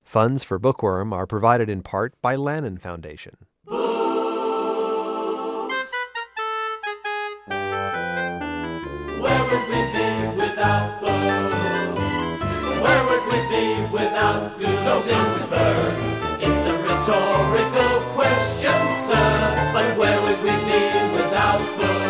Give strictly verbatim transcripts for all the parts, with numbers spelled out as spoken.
Funds for Bookworm are provided in part by Lannan Foundation. Where would we be without books? Where would we be without Goodall Ginsberg? It's a rhetorical question, sir, but where would we be without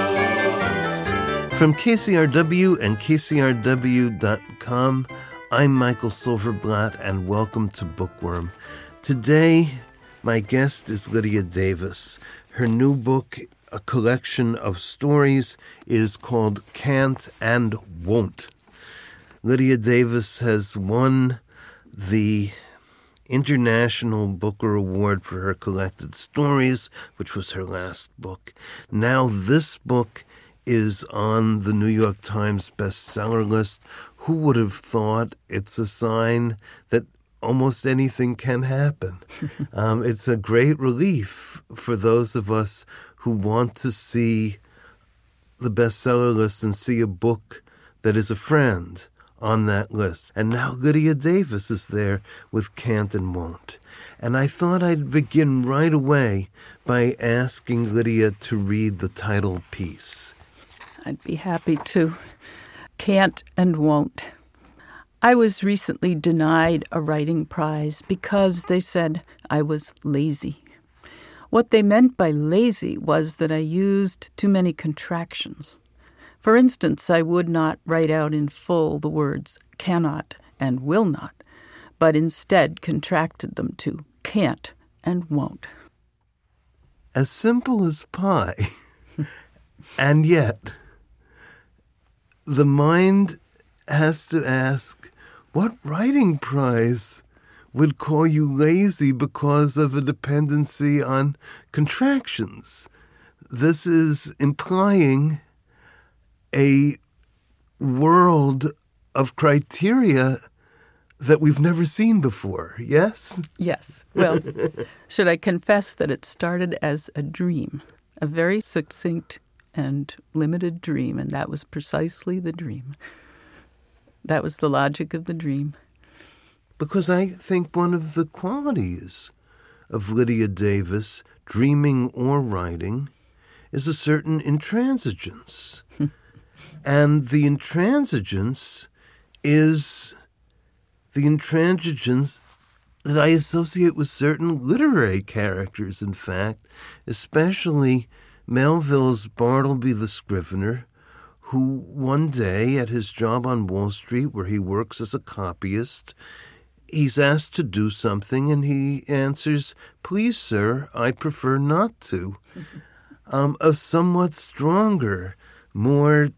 books? From K C R W and K C R W dot com, I'm Michael Silverblatt, and welcome to Bookworm. Today, my guest is Lydia Davis. Her new book, a collection of stories, is called Can't and Won't. Lydia Davis has won the International Booker Award for her collected stories, which was her last book. Now this book is on the New York Times bestseller list. Who would have thought? It's a sign that almost anything can happen. um, it's a great relief for those of us who want to see the bestseller list and see a book that is a friend on that list. And now Lydia Davis is there with Can't and Won't. And I thought I'd begin right away by asking Lydia to read the title piece. I'd be happy to. Can't and Won't. I was recently denied a writing prize because they said I was lazy. What they meant by lazy was that I used too many contractions. For instance, I would not write out in full the words cannot and will not, but instead contracted them to can't and won't. As simple as pie. And yet, the mind has to ask, what writing prize would call you lazy because of a dependency on contractions? This is implying a world of criteria that we've never seen before, yes? Yes. Well, should I confess that it started as a dream, a very succinct and limited dream, and that was precisely the dream. That was the logic of the dream. Because I think one of the qualities of Lydia Davis, dreaming or writing, is a certain intransigence. And the intransigence is the intransigence that I associate with certain literary characters, in fact, especially Melville's Bartleby the Scrivener, who one day at his job on Wall Street, where he works as a copyist, he's asked to do something, and he answers, "Please, sir, I prefer not to." Um, a somewhat stronger, more,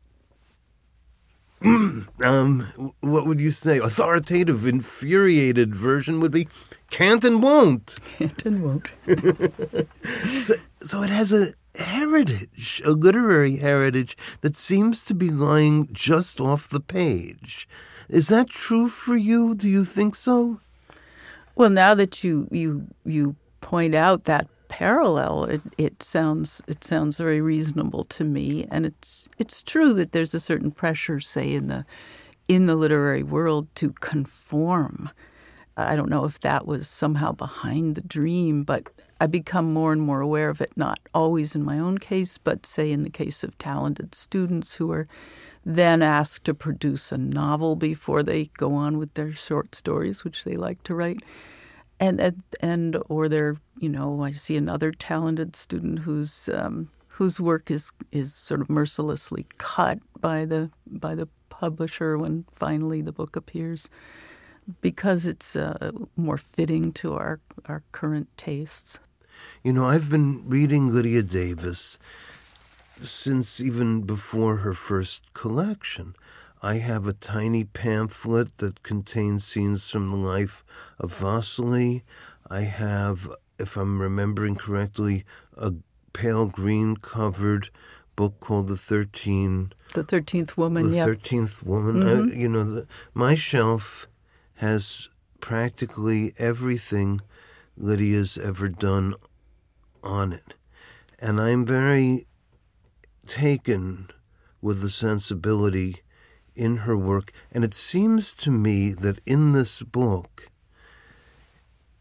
um, what would you say, authoritative, infuriated version would be, "Can't and won't." Can't and won't. so, so it has a heritage, a literary heritage that seems to be lying just off the page. Is that true for you? Do you think so? Well, now that you you you point out that parallel, it, it sounds it sounds very reasonable to me, and it's it's true that there's a certain pressure, say, in the in the literary world to conform. I don't know if that was somehow behind the dream, but I become more and more aware of it, not always in my own case, but say in the case of talented students who are then asked to produce a novel before they go on with their short stories, which they like to write. And and, and or they're, you know, I see another talented student whose um, whose work is, is sort of mercilessly cut by the by the publisher when finally the book appears, because it's uh, more fitting to our, our current tastes. You know, I've been reading Lydia Davis since even before her first collection. I have a tiny pamphlet that contains scenes from the life of Vasily. I have, if I'm remembering correctly, a pale green-covered book called The Thirteen... The Thirteenth Woman, The yeah. Thirteenth Woman. Mm-hmm. I, you know, the, my shelf has practically everything Lydia's ever done on it. And I'm very taken with the sensibility in her work. And it seems to me that in this book,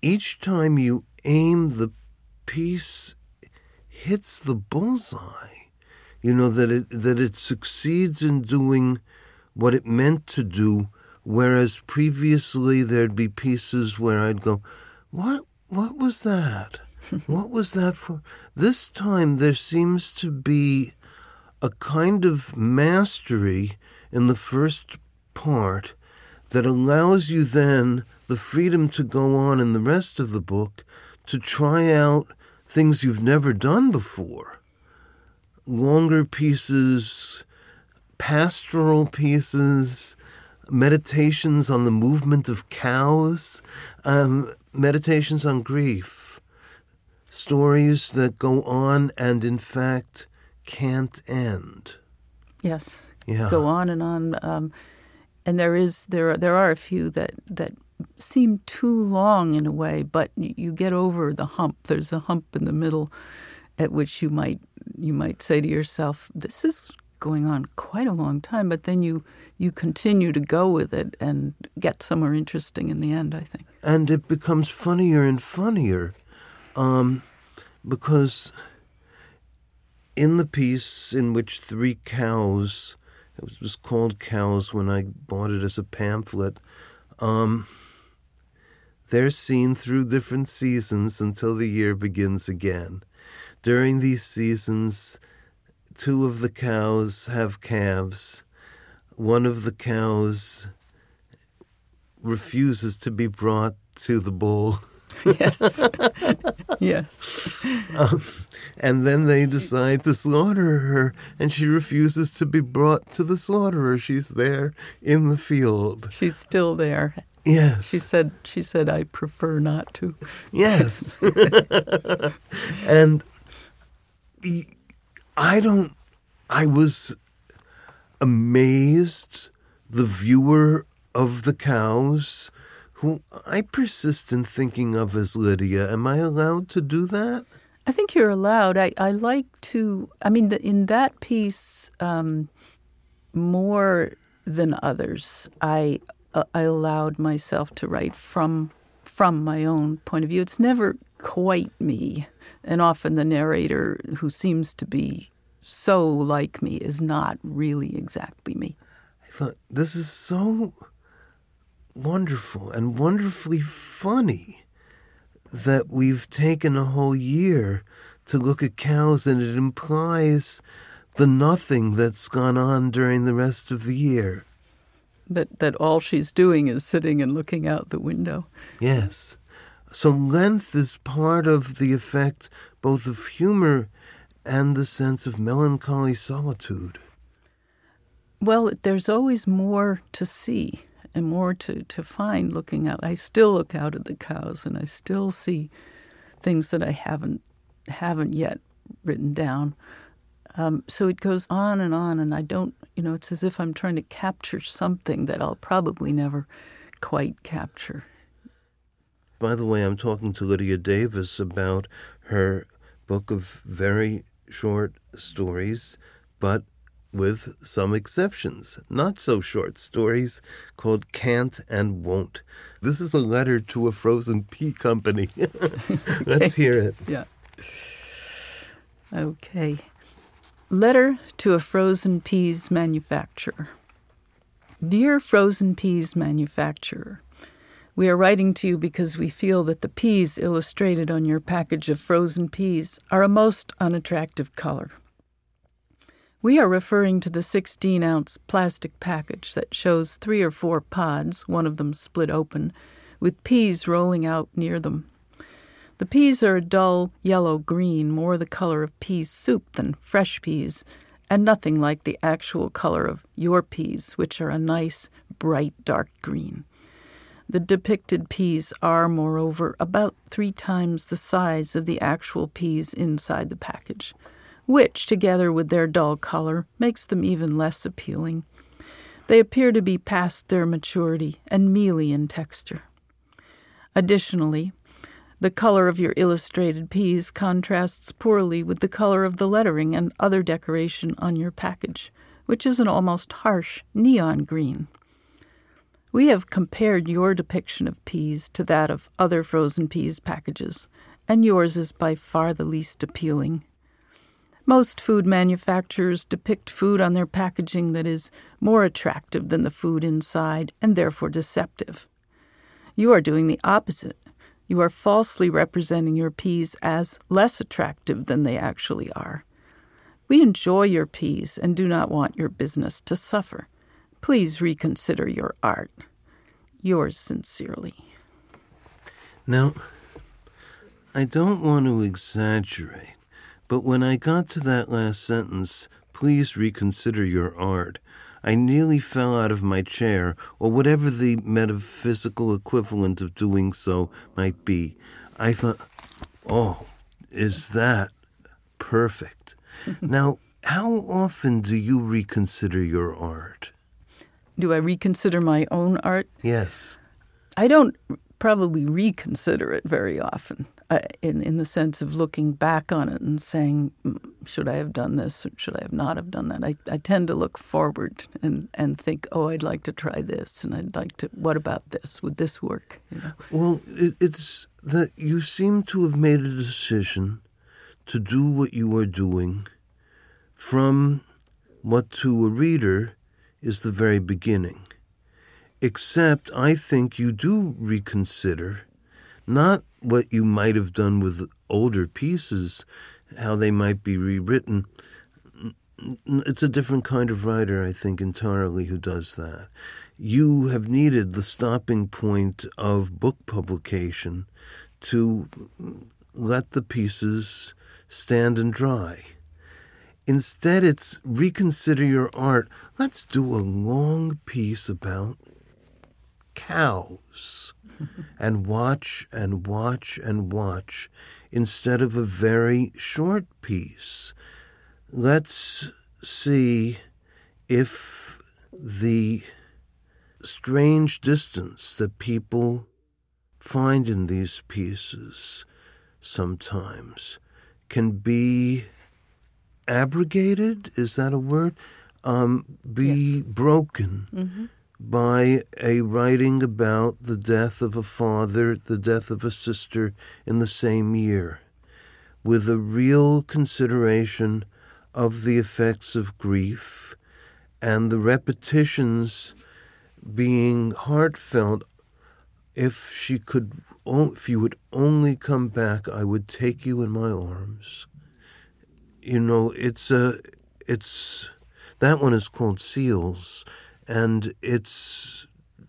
each time you aim, the piece hits the bullseye. You know, that it that it succeeds in doing what it meant to do, whereas previously there'd be pieces where I'd go, what what was that? What was that for? This time there seems to be a kind of mastery in the first part that allows you then the freedom to go on in the rest of the book to try out things you've never done before. Longer pieces, pastoral pieces, meditations on the movement of cows, um, meditations on grief, stories that go on and in fact can't end. Yes. Yeah. Go on and on. Um, and there is there are, there are a few that, that seem too long in a way, but you, you get over the hump. There's a hump in the middle at which you might you might say to yourself, this is going on quite a long time, but then you you continue to go with it and get somewhere interesting in the end, I think. And it becomes funnier and funnier um, because in the piece in which three cows, it was called Cows when I bought it as a pamphlet, um, they're seen through different seasons until the year begins again. During these seasons, two of the cows have calves. One of the cows refuses to be brought to the bull. Yes. Yes. Um, and then they decide to slaughter her, and she refuses to be brought to the slaughterer. She's there in the field. She's still there. Yes. She said, she said, I prefer not to. Yes. And I don't, I was amazed, the viewer of the cows, who I persist in thinking of as Lydia. Am I allowed to do that? I think you're allowed. I, I like to, I mean, the, in that piece, um, more than others, I uh, I allowed myself to write from from my own point of view. It's never quite me. And often the narrator, who seems to be so like me, is not really exactly me. I thought, this is so wonderful and wonderfully funny that we've taken a whole year to look at cows, and it implies the nothing that's gone on during the rest of the year. That that all she's doing is sitting and looking out the window. Yes. So length is part of the effect, both of humor and the sense of melancholy solitude. Well, there's always more to see and more to, to find looking out. I still look out at the cows, and I still see things that I haven't haven't yet written down. Um, so it goes on and on, and I don't, you know, it's as if I'm trying to capture something that I'll probably never quite capture. By the way, I'm talking to Lydia Davis about her book of very short stories, but with some exceptions, not so short stories, called Can't and Won't. This is a letter to a frozen pea company. Let's hear it. Yeah. Okay. Letter to a frozen peas manufacturer. Dear frozen peas manufacturer, we are writing to you because we feel that the peas illustrated on your package of frozen peas are a most unattractive color. We are referring to the sixteen-ounce plastic package that shows three or four pods, one of them split open, with peas rolling out near them. The peas are a dull yellow-green, more the color of pea soup than fresh peas, and nothing like the actual color of your peas, which are a nice, bright, dark green. The depicted peas are, moreover, about three times the size of the actual peas inside the package, which, together with their dull color, makes them even less appealing. They appear to be past their maturity and mealy in texture. Additionally, the color of your illustrated peas contrasts poorly with the color of the lettering and other decoration on your package, which is an almost harsh neon green. We have compared your depiction of peas to that of other frozen peas packages, and yours is by far the least appealing. Most food manufacturers depict food on their packaging that is more attractive than the food inside, and therefore deceptive. You are doing the opposite. You are falsely representing your peas as less attractive than they actually are. We enjoy your peas and do not want your business to suffer. Please reconsider your art. Yours sincerely. Now, I don't want to exaggerate, but when I got to that last sentence, please reconsider your art, I nearly fell out of my chair, or whatever the metaphysical equivalent of doing so might be. I thought, oh, is that perfect? Now, how often do you reconsider your art? Do I reconsider my own art? Yes. I don't probably reconsider it very often, uh, in, in the sense of looking back on it and saying, should I have done this or should I have not have done that? I, I tend to look forward and, and think, oh, I'd like to try this, and I'd like to, what about this? Would this work? You know? Well, it, it's that you seem to have made a decision to do what you are doing from what to a reader is the very beginning. Except I think you do reconsider not what you might have done with older pieces, how they might be rewritten. It's a different kind of writer, I think, entirely who does that. You have needed the stopping point of book publication to let the pieces stand and dry. Instead, it's reconsider your art. Let's do a long piece about cows and watch and watch and watch instead of a very short piece. Let's see if the strange distance that people find in these pieces sometimes can be abrogated, is that a word? Um, be Yes. broken Mm-hmm. by a writing about the death of a father, the death of a sister in the same year, with a real consideration of the effects of grief and the repetitions being heartfelt. If she could, if you would only come back, I would take you in my arms. You know, it's a, it's, that one is called Seals, and it's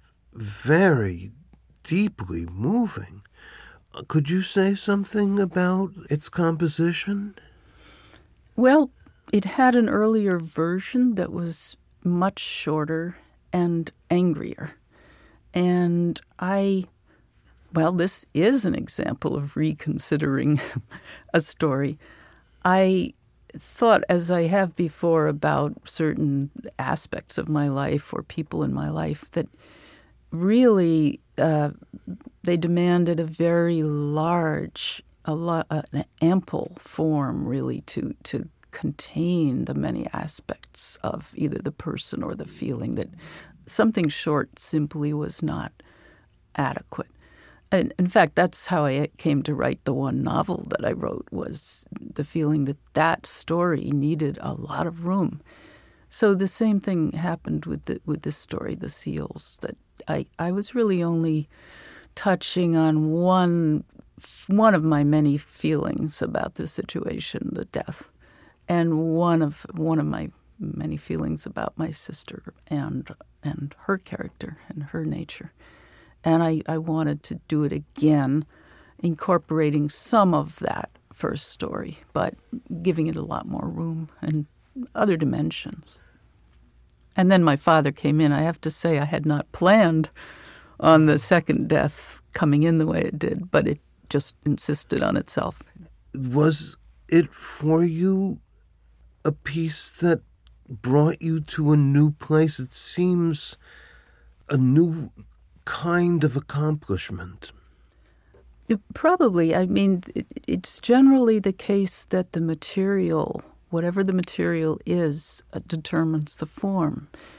very deeply moving. Could you say something about its composition? Well, it had an earlier version that was much shorter and angrier. And I, well, this is an example of reconsidering a story. I thought, as I have before, about certain aspects of my life or people in my life that really uh, they demanded a very large, a lo- uh, an ample form, really, to to contain the many aspects of either the person or the feeling, that something short simply was not adequate. And in fact, that's how I came to write the one novel that I wrote, was the feeling that that story needed a lot of room. So the same thing happened with the, with this story, The Seals, that I, I was really only touching on one one of my many feelings about the situation, the death, and one of one of my many feelings about my sister and and her character and her nature. And I, I wanted to do it again, incorporating some of that first story, but giving it a lot more room and other dimensions. And then my father came in. I have to say, I had not planned on the second death coming in the way it did, but it just insisted on itself. Was it for you a piece that brought you to a new place? It seems a new kind of accomplishment. It, probably. I mean, it, it's generally the case that the material, whatever the material is, uh, determines the form.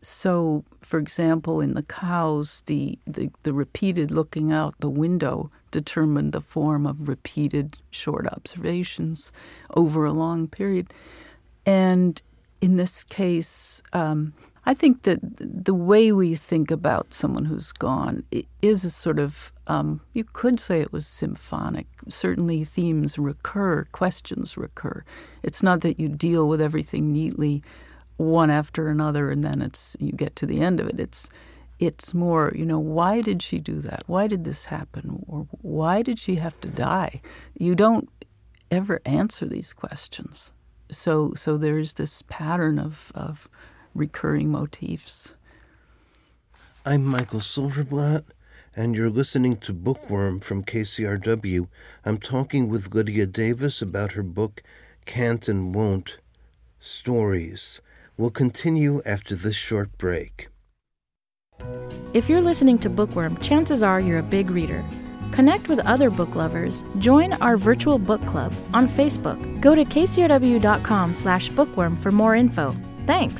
So, for example, in the cows, the, the, the repeated looking out the window determined the form of repeated short observations over a long period. And in this case, um, I think that the way we think about someone who's gone is a sort of, um, you could say it was symphonic. Certainly themes recur, questions recur. It's not that you deal with everything neatly one after another and then it's you get to the end of it. It's it's more, you know, why did she do that? Why did this happen? Or why did she have to die? You don't ever answer these questions. So so there's this pattern of, of recurring motifs. I'm Michael Silverblatt, and you're listening to Bookworm from K C R W. I'm talking with Lydia Davis about her book, Can't and Won't, Stories. We'll continue after this short break. If you're listening to Bookworm, chances are you're a big reader. Connect with other book lovers. Join our virtual book club on Facebook. Go to kcrw.com slash bookworm for more info. Thanks.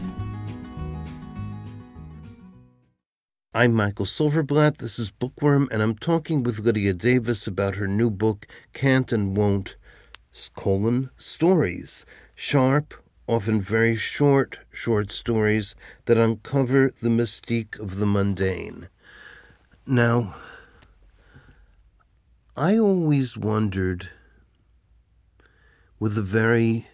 I'm Michael Silverblatt. This is Bookworm, and I'm talking with Lydia Davis about her new book, Can't and Won't, colon, Stories. Sharp, often very short, short stories that uncover the mystique of the mundane. Now, I always wondered, with the very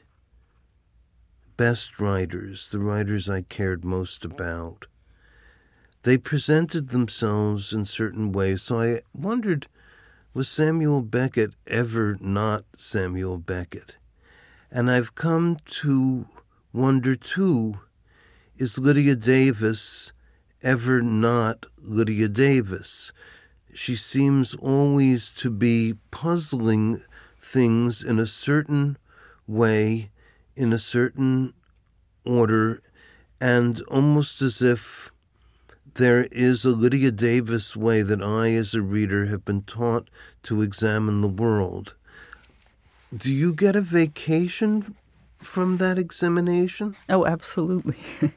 best writers, the writers I cared most about, they presented themselves in certain ways. So I wondered, was Samuel Beckett ever not Samuel Beckett? And I've come to wonder, too, is Lydia Davis ever not Lydia Davis? She seems always to be puzzling things in a certain way, in a certain order, and almost as if there is a Lydia Davis way that I, as a reader, have been taught to examine the world. Do you get a vacation from that examination? Oh, absolutely.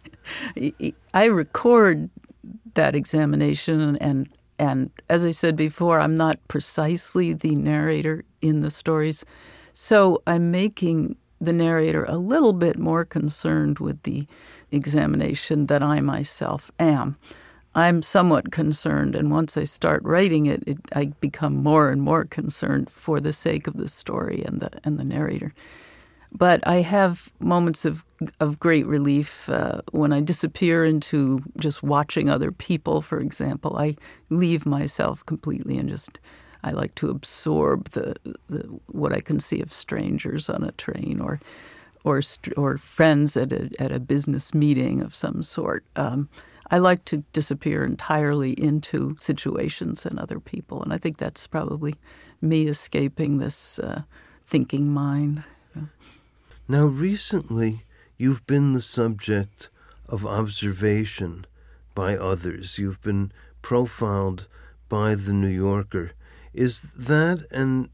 I record that examination, and, and and as I said before, I'm not precisely the narrator in the stories, so I'm making the narrator a little bit more concerned with the examination than I myself am. I'm somewhat concerned, and once I start writing it, it, I become more and more concerned for the sake of the story and the and the narrator. But I have moments of of great relief uh, when I disappear into just watching other people. For example, I leave myself completely and just I like to absorb the, the what I can see of strangers on a train or or or friends at a at a business meeting of some sort. Um, I like to disappear entirely into situations and other people, and I think that's probably me escaping this uh, thinking mind. You know. Now, recently, you've been the subject of observation by others. You've been profiled by The New Yorker. Is that an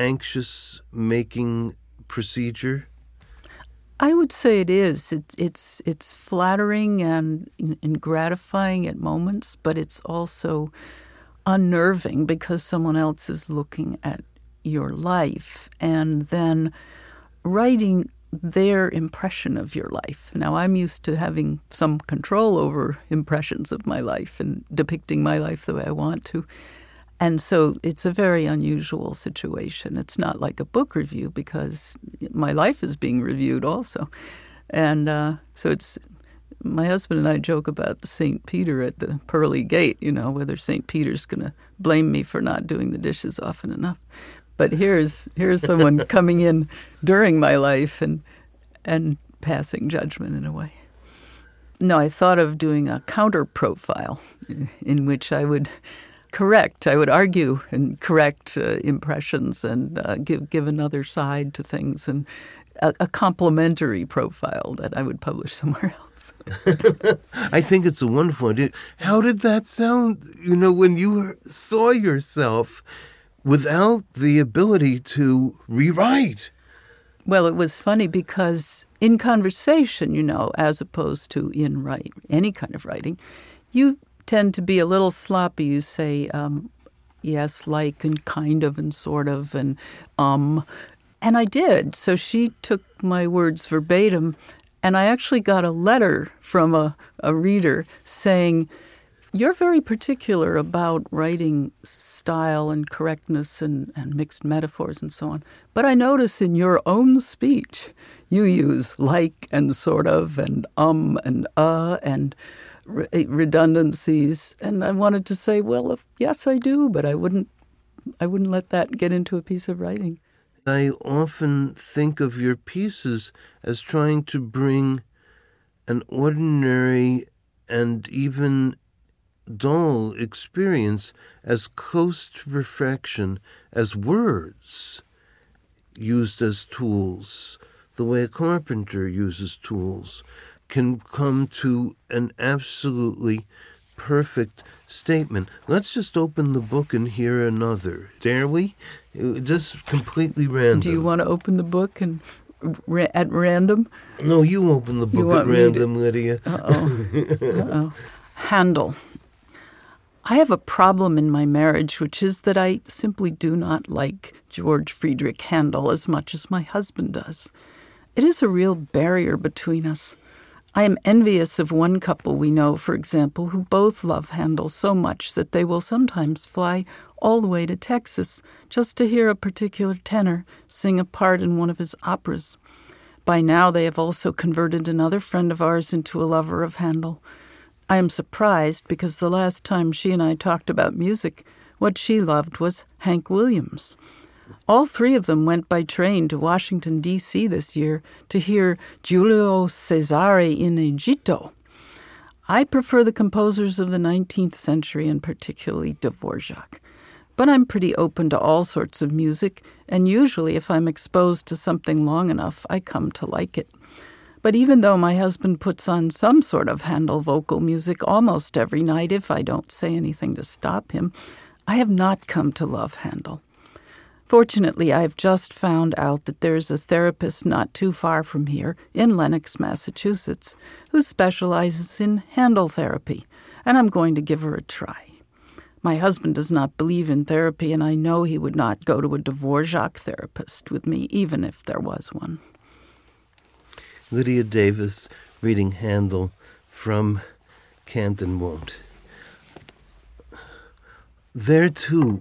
anxious-making procedure? I would say it is. It's it's it's flattering and, and gratifying at moments, but it's also unnerving because someone else is looking at your life and then writing their impression of your life. Now, I'm used to having some control over impressions of my life and depicting my life the way I want to. And so it's a very unusual situation. It's not like a book review because my life is being reviewed also. And uh, so it's, my husband and I joke about Saint Peter at the pearly gate, you know, whether Saint Peter's going to blame me for not doing the dishes often enough. But here's here's someone coming in during my life and and passing judgment in a way. No, I thought of doing a counter profile in which I would correct, I would argue and correct uh, impressions and uh, give give another side to things, and a, a complementary profile that I would publish somewhere else. I think it's a wonderful idea. How did that sound, you know, when you saw yourself without the ability to rewrite? Well, it was funny because in conversation, you know, as opposed to in write, any kind of writing, you tend to be a little sloppy. You say, um, yes, like, and kind of, and sort of, and um. And I did. So she took my words verbatim, and I actually got a letter from a, a reader saying, you're very particular about writing style and correctness and, and mixed metaphors and so on. But I notice in your own speech, you use like and sort of and um and uh and re- redundancies. And I wanted to say, well, if, yes, I do, but I wouldn't, I wouldn't let that get into a piece of writing. I often think of your pieces as trying to bring an ordinary and even dull experience as close to perfection as words used as tools, the way a carpenter uses tools, can come to an absolutely perfect statement. Let's just open the book and hear another. Dare we? Just completely random. Do you want to open the book and ra- at random? No, you open the book at random, to... Lydia. Uh-oh. Uh-oh. Handel. I have a problem in my marriage, which is that I simply do not like George Friedrich Handel as much as my husband does. It is a real barrier between us. I am envious of one couple we know, for example, who both love Handel so much that they will sometimes fly all the way to Texas just to hear a particular tenor sing a part in one of his operas. By now they have also converted another friend of ours into a lover of Handel. I am surprised because the last time she and I talked about music, what she loved was Hank Williams. All three of them went by train to Washington, D C this year to hear Giulio Cesare in Egitto. I prefer the composers of the nineteenth century, and particularly Dvorak. But I'm pretty open to all sorts of music, and usually if I'm exposed to something long enough, I come to like it. But even though my husband puts on some sort of Handel vocal music almost every night, if I don't say anything to stop him, I have not come to love Handel. Fortunately, I've just found out that there's a therapist not too far from here in Lenox, Massachusetts, who specializes in Handel therapy, and I'm going to give her a try. My husband does not believe in therapy, and I know he would not go to a Dvorak therapist with me, even if there was one. Lydia Davis reading Handel from Can't and Won't. There, too,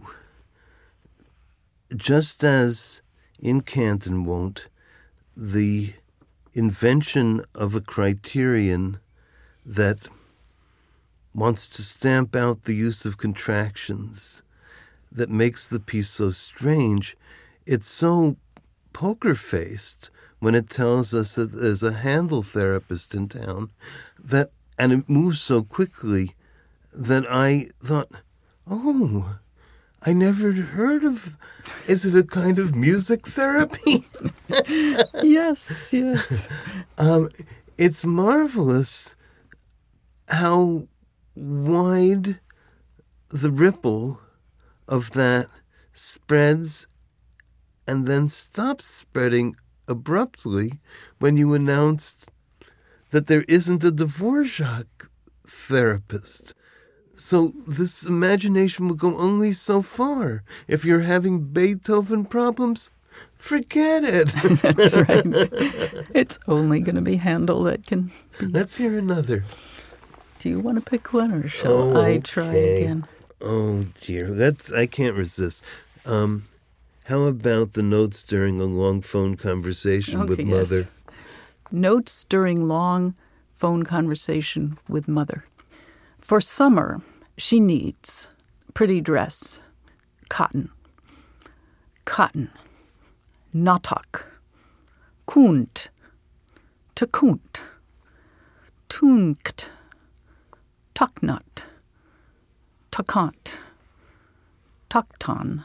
just as in Can't and Won't, the invention of a criterion that wants to stamp out the use of contractions that makes the piece so strange, it's so poker-faced when it tells us that there's a Handel therapist in town, that, and it moves so quickly that I thought, oh, I never heard of, is it a kind of music therapy? Yes, yes. um, it's marvelous how wide the ripple of that spreads and then stops spreading abruptly when you announced that there isn't a Dvorak therapist. So this imagination will go only so far. If you're having Beethoven problems, forget it. That's right. It's only going to be Handel that can be. Let's hear another. Do you want to pick one, or shall oh, I try okay. again? Oh, dear. That's, I can't resist. Um, how about the notes during a long phone conversation okay, with Mother? Yes. Notes during long phone conversation with Mother. For summer, she needs pretty dress, cotton, cotton, natak, kunt, takunt, tunkt, taknat, takant, taktan,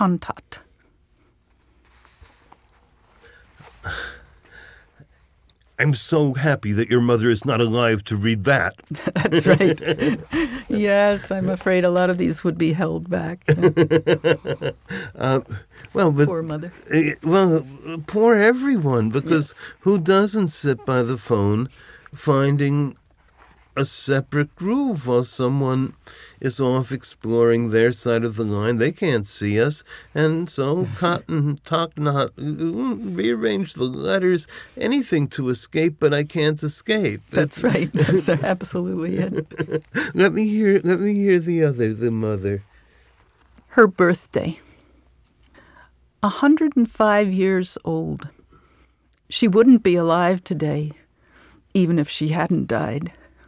kantat. I'm so happy that your mother is not alive to read that. That's right. Yes, I'm afraid a lot of these would be held back. uh, well, but, Poor mother. Uh, well, poor everyone, because Yes. who doesn't sit by the phone finding a separate groove while someone is off exploring their side of the line? They can't see us, and so Cotton talk not, rearrange the letters, anything to escape, but I can't escape. That's right. That's absolutely it. Let me hear. Let me hear the other, the mother. Her birthday. A hundred and five years old. She wouldn't be alive today, even if she hadn't died.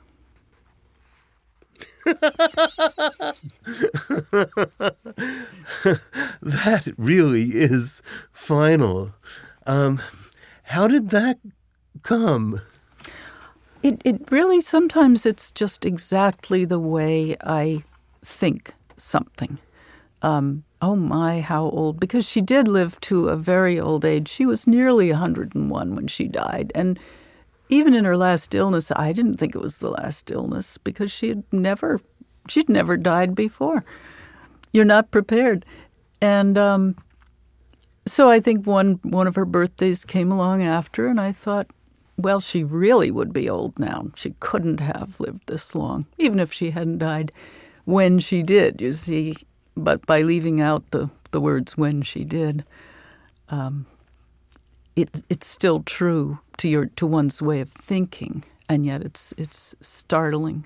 That really is final. Um, how did that come? It it really, sometimes it's just exactly the way I think something. Um, oh my, how old? Because she did live to a very old age. She was nearly one hundred and one when she died. And even in her last illness, I didn't think it was the last illness because she had never, she'd never died before. You're not prepared. And um, so I think one, one of her birthdays came along after, and I thought, well, she really would be old now. She couldn't have lived this long, even if she hadn't died when she did, you see. But by leaving out the, the words when she did, um, it, it's still true to your to one's way of thinking, and yet it's it's startling.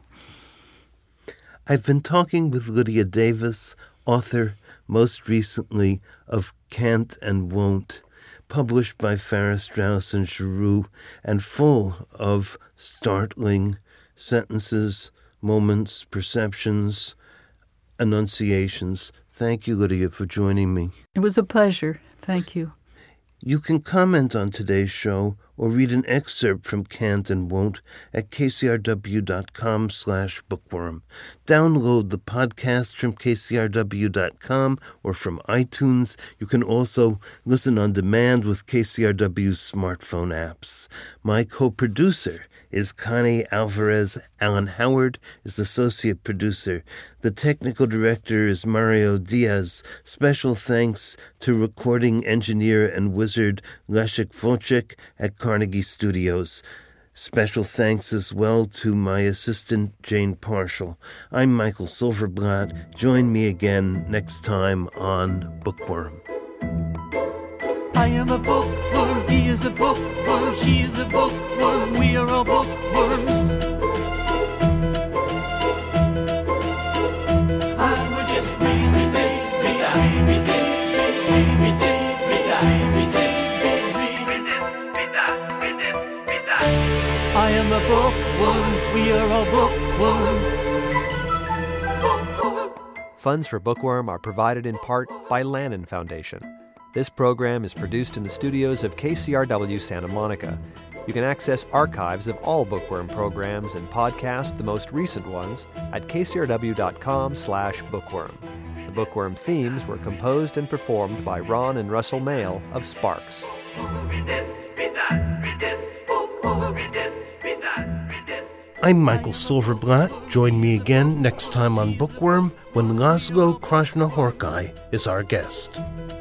I've been talking with Lydia Davis, author most recently of Can't and Won't, published by Farrar, Straus and Giroux, and full of startling sentences, moments, perceptions, enunciations. Thank you, Lydia, for joining me. It was a pleasure. Thank you. You can comment on today's show or read an excerpt from Can't and Won't at kcrw.com slash bookworm. Download the podcast from k c r w dot com or from iTunes. You can also listen on demand with K C R W's smartphone apps. My co-producer is Connie Alvarez. Alan Howard is associate producer. The technical director is Mario Diaz. Special thanks to recording engineer and wizard Leszek Wojcik at Carnegie Studios. Special thanks as well to my assistant Jane Parshall. I'm Michael Silverblatt. Join me again next time on Bookworm. I am a bookworm, he is a bookworm, she is a bookworm, we are all bookworms. And we're just reading this, read that, read this, read this, read that, read this, read this, read that, read this, read that. I am a bookworm, we are all bookworms. Funds for Bookworm are provided in part by Lannan Foundation. This program is produced in the studios of K C R W Santa Monica. You can access archives of all Bookworm programs and podcast the most recent ones at kcrw.com slash bookworm. The Bookworm themes were composed and performed by Ron and Russell Mail of Sparks. Read this, read that, read this, read this, read that, read this. I'm Michael Silverblatt. Join me again next time on Bookworm when Laszlo Krasznahorkai is our guest.